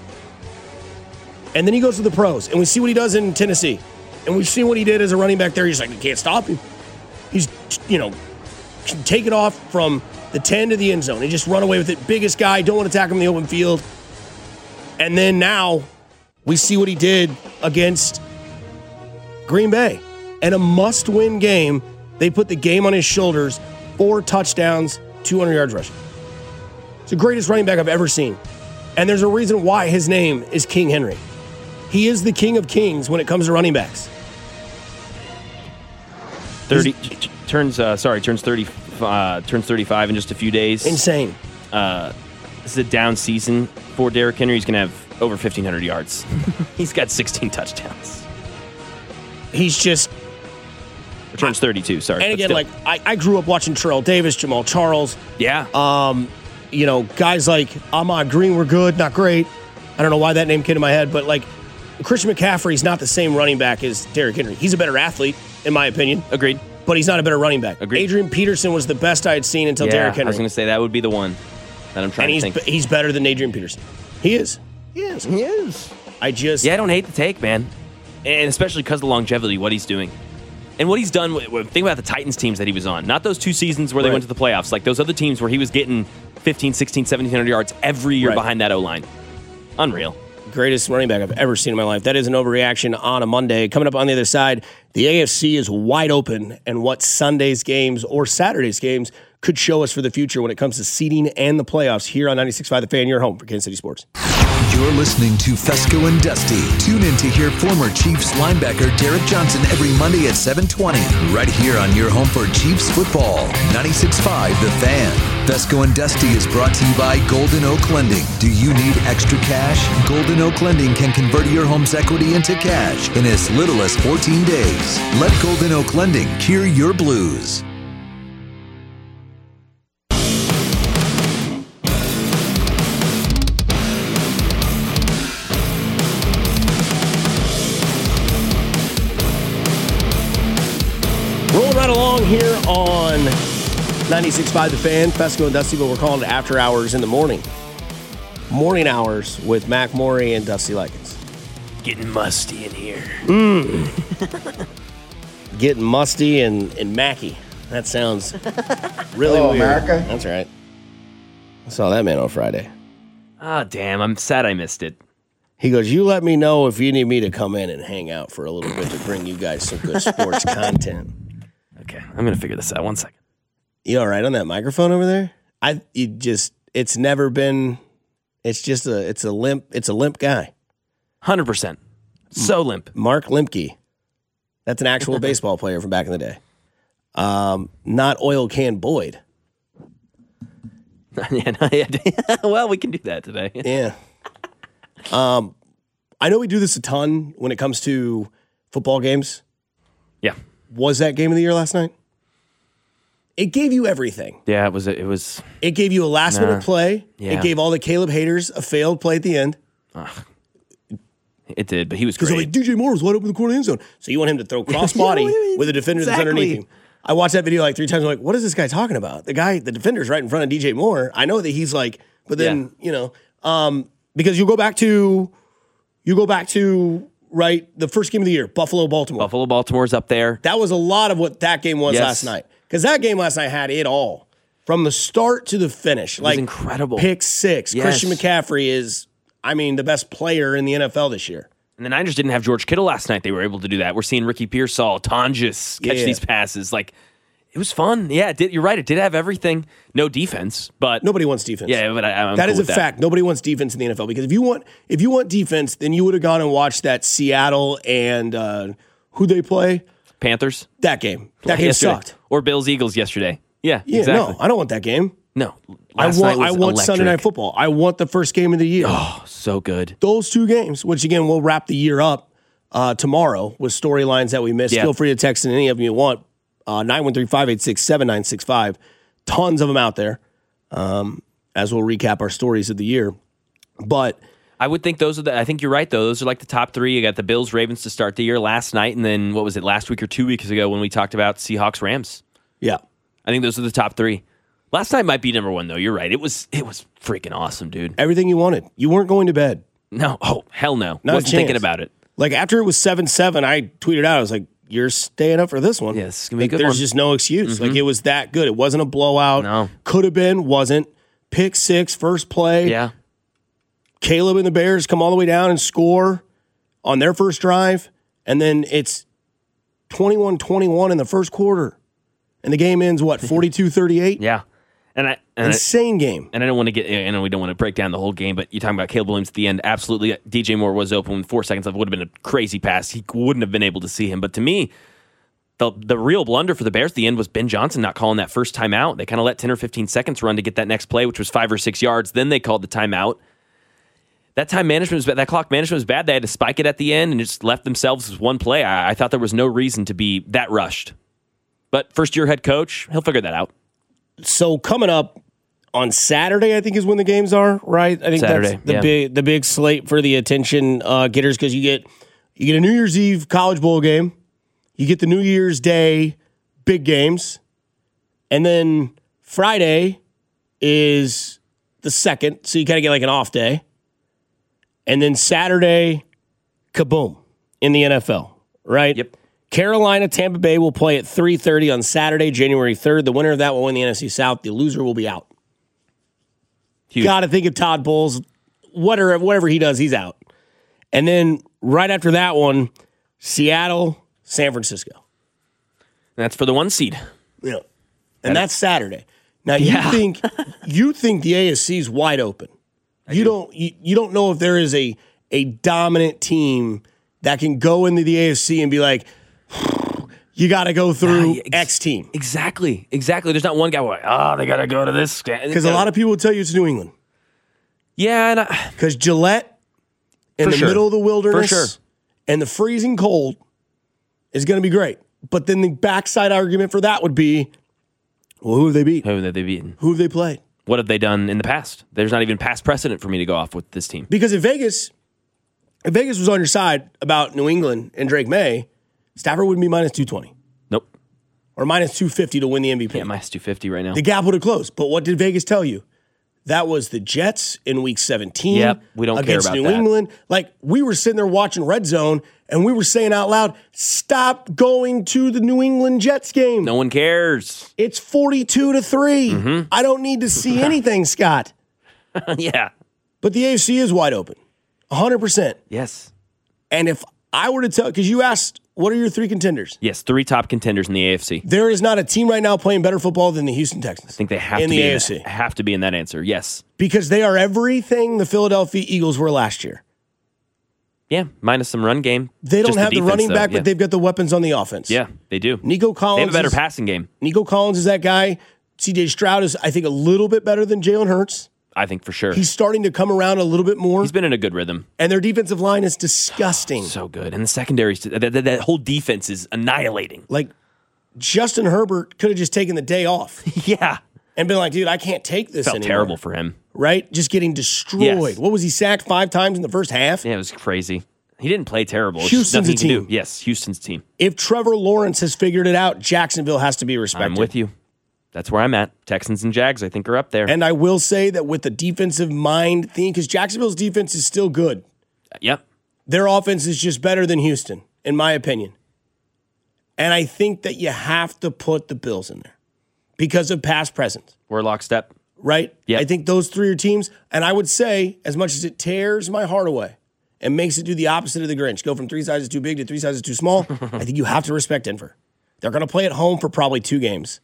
And then he goes to the pros, and we see what he does in Tennessee. And we've seen what he did as a running back there. He's like, you can't stop him. He's, you know, can take it off from the ten to the end zone and just run away with it. Biggest guy, don't want to attack him in the open field. And then now we see what he did against Green Bay. And a must-win game. They put the game on his shoulders. Four touchdowns, two hundred yards rushing. It's the greatest running back I've ever seen. And there's a reason why his name is King Henry. He is the king of kings when it comes to running backs. thirty t- turns uh, sorry turns thirty uh, turns thirty-five in just a few days. Insane. Uh, this is a down season for Derrick Henry. He's going to have over fifteen hundred yards. He's got sixteen touchdowns. He's just Or turns thirty-two. Sorry. and again, still. like I, I grew up watching Terrell Davis, Jamal Charles. yeah, Um, you know, guys like Ahmad Green were good, not great. I don't know why that name came to my head, but like Christian McCaffrey's not the same running back as Derrick Henry. He's a better athlete, in my opinion. agreed. But he's not a better running back. Agreed. Adrian Peterson was the best I had seen until Yeah, Derrick Henry. I was going to say that would be the one that I'm trying and he's to think. be- he's better than Adrian Peterson. He is. He is. He is. I just Yeah, I don't hate the take, man. And especially because of the longevity, what he's doing. And what he's done, with, with- think about the Titans teams that he was on. Not those two seasons where they Right. went to the playoffs. Like those other teams where he was getting fifteen, sixteen, seventeen hundred yards every year Right. behind that O-line. Unreal. greatest running back I've ever seen in my life. That is an overreaction on a Monday. Coming up on the other side, the A F C is wide open, and what Sunday's games or Saturday's games could show us for the future when it comes to seeding and the playoffs here on ninety-six point five The Fan, your home for Kansas City Sports. You're listening to Fesco and Dusty. Tune in to hear former Chiefs linebacker Derek Johnson every Monday at seven twenty, right here on your home for Chiefs football, ninety-six point five The Fan. Fesco and Dusty is brought to you by Golden Oak Lending. Do you need extra cash? Golden Oak Lending can convert your home's equity into cash in as little as fourteen days. Let Golden Oak Lending cure your blues. Rolling right along here on ninety-six point five The Fan, Fesco and Dusty, but we're calling it after hours in the morning. Morning hours with Mac Maury and Dusty Likens. Getting musty in here. Mm. Getting musty and, and Mackie. That sounds really Hello, weird. America. That's right. I saw that man on Friday. Ah, damn. I'm sad I missed it. He goes, you let me know if you need me to come in and hang out for a little bit to bring you guys some good sports content. Okay, I'm going to figure this out. One second. You all right on that microphone over there? I you just it's never been it's just a it's a limp it's a limp guy. one hundred percent. So limp. Mark Limke. That's an actual baseball player from back in the day. Um, not Oil Can Boyd. yeah, no, yeah. Well, we can do that today. Yeah. Um, I know we do this a ton when it comes to football games. Yeah. Was that game of the year last night? It gave you everything. Yeah, it was. It was. It gave you a last Nah. minute play. Yeah. It gave all the Caleb haters a failed play at the end. It did, but he was Because great. like, D J Moore was wide open in the corner of the end zone. So you want him to throw cross body with a defender that's Exactly. underneath him. I watched that video like three times. I'm like, what is this guy talking about? The guy, the defender's right in front of D J Moore. I know that he's like, but then, Yeah. you know, um, because you go back to, you go back to, right, the first game of the year, Buffalo, Baltimore. Buffalo, Baltimore's up there. That was a lot of what that game was Yes. last night. Because that game last night had it all. From the start to the finish. was like incredible. Pick six. Yes. Christian McCaffrey is, I mean, the best player in the N F L this year. And the Niners didn't have George Kittle last night. They were able to do that. We're seeing Ricky Pearsall, Tonjes catch Yeah. these passes. Like, it was fun. Yeah, it did, you're right. It did have everything. No defense, but Nobody wants defense. yeah, but I, I'm That cool is a with that. fact. Nobody wants defense in the N F L because if you want if you want defense, then you would have gone and watched that Seattle and uh, who they play Panthers that game. That game yesterday. sucked. Or Bills Eagles yesterday. Yeah, Yeah, exactly. no, I don't want that game. No, I last want night I was want Sunday electric. Night Football. I want the first game of the year. Oh, so good. Those two games, which again we'll wrap the year up uh, tomorrow with storylines that we missed. Yeah. Feel free to text in any of them you want. Uh, nine one three, five eight six, seven nine six five. Tons of them out there. Um, as we'll recap our stories of the year, but. I would think those are the. I think you're right though. Those are like the top three. You got the Bills, Ravens to start the year last night, and then what was it last week or two weeks ago when we talked about Seahawks, Rams. Yeah. I think those are the top three. Last night might be number one though. You're right. It was it was freaking awesome, dude. Everything you wanted. You weren't going to bed. No, oh hell no. Not a Wasn't thinking chance. about it. Like after it was seven seven, I tweeted out, I was like, you're staying up for this one. Yeah, this is gonna be a Like, good There's one. just no excuse. Like it was that good. It wasn't a blowout. No. Could have been, wasn't. Pick six, first play. Yeah. Caleb and the Bears come all the way down and score on their first drive. And then it's twenty-one twenty-one in the first quarter. And the game ends, what, forty-two thirty-eight? Yeah. And I and I, Insane game. and I don't want to get. I know we don't want to break down the whole game, but you're talking about Caleb Williams at the end. Absolutely, D J Moore was open with four seconds left. Would have been a crazy pass. He wouldn't have been able to see him. But to me, the the real blunder for the Bears at the end was Ben Johnson not calling that first timeout. They kind of let ten or fifteen seconds run to get that next play, which was five or six yards. Then they called the timeout. That time management was bad. That clock management was bad. They had to spike it at the end and just left themselves with one play. I, I thought there was no reason to be that rushed. But first year head coach, he'll figure that out. So coming up on Saturday, I think is when the games are, right? I think Saturday, that's the yeah. big the big slate for the attention uh, getters because you get you get a New Year's Eve College Bowl game, you get the New Year's Day big games, and then Friday is the second, so you kind of get like an off day, and then Saturday, kaboom in the N F L, right? Yep. Carolina, Tampa Bay will play at three thirty on Saturday, January third. The winner of that will win the N F C South. The loser will be out. Huge. Got to think of Todd Bowles. Whatever, whatever he does, he's out. And then right after that one, Seattle, San Francisco. That's for the one seed. Yeah. And that's Saturday. Now you Yeah. think you think the A F C is wide open. You don't you, you don't know if there is a a dominant team that can go into the A F C and be like, you got to go through Yeah, ex- X team. Exactly. Exactly. There's not one guy where, oh, they got to go to this. Because a lot of people will tell you it's New England. Yeah, and I, Because Gillette in For the sure. middle of the wilderness For sure. and the freezing cold is going to be great. But then the backside argument for that would be, well, who have they beat? who have they beaten? Who have they played? What have they done in the past? There's not even past precedent for me to go off with this team. Because if Vegas, if Vegas was on your side about New England and Drake May, Stafford wouldn't be minus two twenty Nope. or minus two fifty to win the M V P. Yeah, minus two fifty right now. The gap would have closed. But what did Vegas tell you? That was the Jets in week seventeen. Yep, we don't care against about New that. England. Like, we were sitting there watching Red Zone, and we were saying out loud, stop going to the New England Jets game. No one cares. It's forty-two to three. Mm-hmm. I don't need to see anything, Scott. Yeah. But the A F C is wide open, one hundred percent. Yes. And if I were to tell, because you asked, what are your three contenders? Yes, three top contenders in the A F C. There is not a team right now playing better football than the Houston Texans. I think they have in to the be A F C. In that, have to be in that answer. Yes. Because they are everything the Philadelphia Eagles were last year. Yeah, minus some run game. They don't Just have the, defense, running though. back, yeah. but they've got the weapons on the offense. Yeah, they do. Nico Collins. They have a better is, passing game. Nico Collins is that guy. C J Stroud is, I think, a little bit better than Jalen Hurts. I think for sure. He's starting to come around a little bit more. He's been in a good rhythm. And their defensive line is disgusting. So good. And the secondary, that, that, that whole defense is annihilating. Like, Justin Herbert could have just taken the day off. Yeah. And been like, dude, I can't take this Felt anymore. terrible for him. Right? Just getting destroyed. Yes. What was he sacked five times in the first half? Yeah, it was crazy. He didn't play terrible. It's Houston's nothing a team. To do. Yes, Houston's team. If Trevor Lawrence has figured it out, Jacksonville has to be respected. I'm with you. That's where I'm at. Texans and Jags, I think, are up there. And I will say that with the defensive mind thing, because Jacksonville's defense is still good. Yep. Their offense is just better than Houston, in my opinion. And I think that you have to put the Bills in there because of past presence. We're lockstep. Right? Yep. I think those three are teams. And I would say, as much as it tears my heart away and makes it do the opposite of the Grinch, go from three sizes too big to three sizes too small, I think you have to respect Denver. They're going to play at home for probably two games.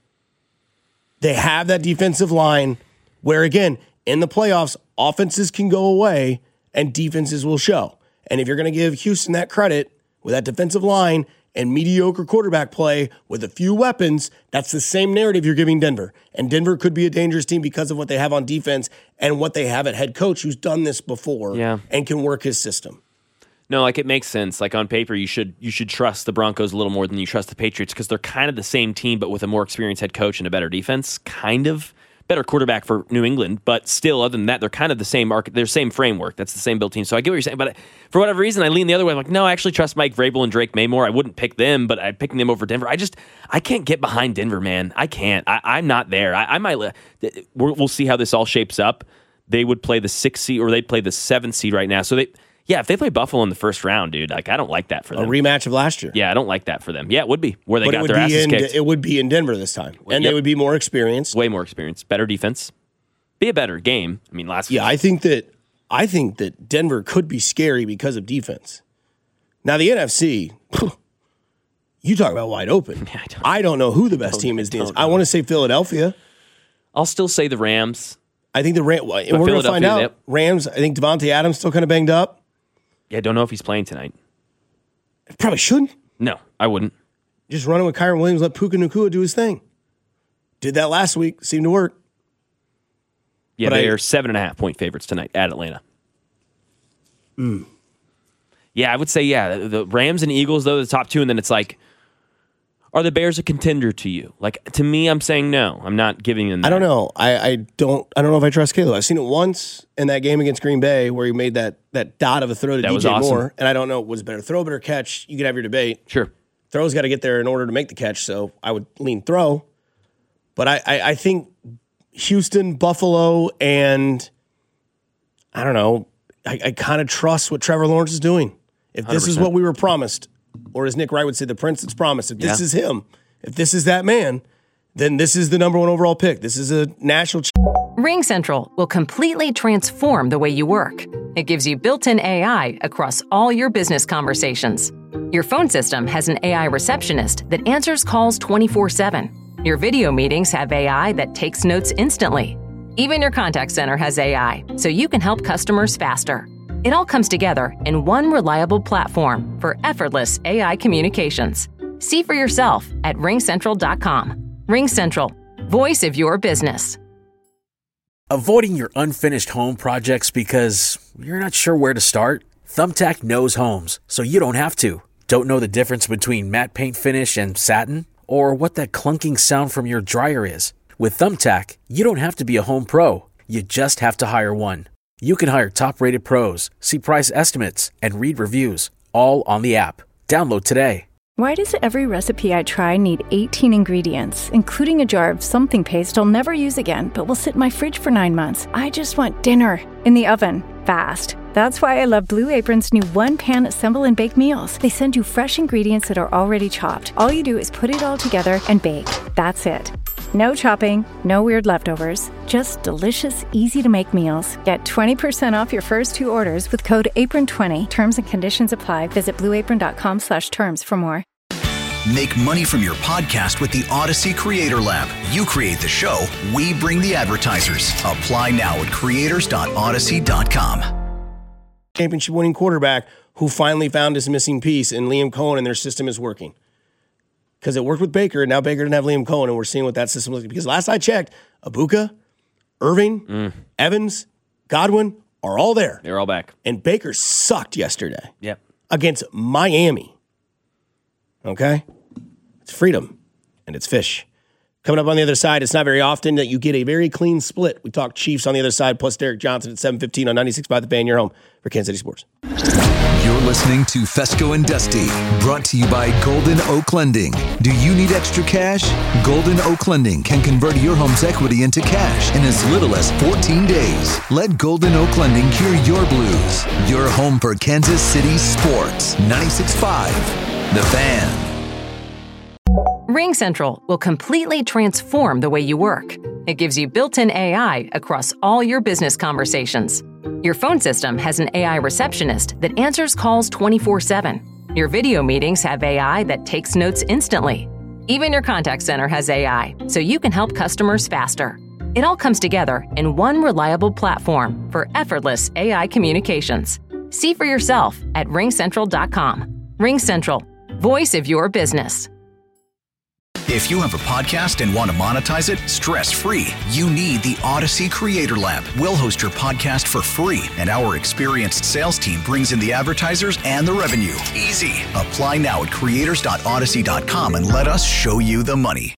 They have that defensive line where, again, in the playoffs, offenses can go away and defenses will show. And if you're going to give Houston that credit with that defensive line and mediocre quarterback play with a few weapons, that's the same narrative you're giving Denver. And Denver could be a dangerous team because of what they have on defense and what they have at head coach who's done this before yeah. and can work his system. No, like it makes sense. Like on paper, you should you should trust the Broncos a little more than you trust the Patriots because they're kind of the same team, but with a more experienced head coach and a better defense. Kind of better quarterback for New England, but still, other than that, they're kind of the same market. They're same framework. That's the same build team. So I get what you're saying, but for whatever reason, I lean the other way. I'm like, no, I actually trust Mike Vrabel and Drake May more. I wouldn't pick them, but I'm picking them over Denver. I just I can't get behind Denver, man. I can't. I, I'm not there. I, I might. We're, we'll see how this all shapes up. They would play the sixth seed, or they'd play the seventh seed right now. So they. Yeah, if they play Buffalo in the first round, dude, like I don't like that for them. A rematch of last year. Yeah, I don't like that for them. Yeah, it would be where they but got it would their be asses in, kicked. It would be in Denver this time, and yep. they would be more experienced, way more experienced, better defense, be a better game. I mean, last yeah, week. I think that I think that Denver could be scary because of defense. Now the N F C, you talk about wide open. Yeah, I, don't, I don't know who the best team is. I, I want to say Philadelphia. I'll still say the Rams. I think the Rams. We're going to find out. Yep. Rams. I think Devontae Adams still kind of banged up. Yeah, don't know if he's playing tonight. Probably shouldn't. No, I wouldn't. Just running with Kyron Williams, let Puka Nacua do his thing. Did that last week. Seemed to work. Yeah, but they I, are seven and a half point favorites tonight at Atlanta. Mm. Yeah, I would say, yeah, the Rams and Eagles, though, the top two, and then it's like, are the Bears a contender to you? Like, to me, I'm saying no. I'm not giving them that. I don't know. I, I don't I don't know if I trust Caleb. I've seen it once in that game against Green Bay where he made that that dot of a throw to that D J was awesome. Moore. And I don't know, was it better throw, better catch? You could have your debate. Sure. Throw's got to get there in order to make the catch, so I would lean throw. But I, I, I think Houston, Buffalo, and I don't know, I, I kind of trust what Trevor Lawrence is doing. If this one hundred percent is what we were promised, or as Nick Wright would say, the prince that's promised, if this yeah. is him, if this is that man, then this is the number one overall pick. This is a national ch- RingCentral will completely transform the way you work. It gives you built-in A I across all your business conversations. Your phone system has an A I receptionist that answers calls twenty-four seven. Your video meetings have A I that takes notes instantly. Even your contact center has A I, so you can help customers faster. It all comes together in one reliable platform for effortless A I communications. See for yourself at ring central dot com. RingCentral, voice of your business. Avoiding your unfinished home projects because you're not sure where to start? Thumbtack knows homes, so you don't have to. Don't know the difference between matte paint finish and satin? Or what that clunking sound from your dryer is? With Thumbtack, you don't have to be a home pro. You just have to hire one. You can hire top-rated pros, see price estimates, and read reviews, all on the app. Download today. Why does every recipe I try need eighteen ingredients, including a jar of something paste I'll never use again, but will sit in my fridge for nine months? I just want dinner in the oven, fast. That's why I love Blue Apron's new one-pan assemble and bake meals. They send you fresh ingredients that are already chopped. All you do is put it all together and bake. That's it. No chopping, no weird leftovers, just delicious, easy-to-make meals. Get twenty percent off your first two orders with code apron twenty. Terms and conditions apply. Visit blue apron dot com slash terms for more. Make money from your podcast with the Odyssey Creator Lab. You create the show, we bring the advertisers. Apply now at creators dot odyssey dot com. Championship-winning quarterback who finally found his missing piece in Liam Cohen, and their system is working. Because it worked with Baker, and now Baker didn't have Liam Cohen, and we're seeing what that system looks like. Because last I checked, Abuka, Irving, mm. Evans, Godwin are all there. They're all back. And Baker sucked yesterday. Yep. Against Miami. Okay? It's freedom, and it's fish. Coming up on the other side, it's not very often that you get a very clean split. We talk Chiefs on the other side, plus Derek Johnson at seven fifteen on ninety-six point five The Fan, your home for Kansas City Sports. You're listening to Fesco and Dusty, brought to you by Golden Oak Lending. Do you need extra cash? Golden Oak Lending can convert your home's equity into cash in as little as fourteen days. Let Golden Oak Lending cure your blues. Your home for Kansas City sports. ninety-six point five The Fan. RingCentral will completely transform the way you work. It gives you built-in A I across all your business conversations. Your phone system has an A I receptionist that answers calls twenty-four seven. Your video meetings have A I that takes notes instantly. Even your contact center has A I, so you can help customers faster. It all comes together in one reliable platform for effortless A I communications. See for yourself at ring central dot com. RingCentral, voice of your business. If you have a podcast and want to monetize it stress-free, you need the Odyssey Creator Lab. We'll host your podcast for free, and our experienced sales team brings in the advertisers and the revenue. Easy. Apply now at creators dot odyssey dot com and let us show you the money.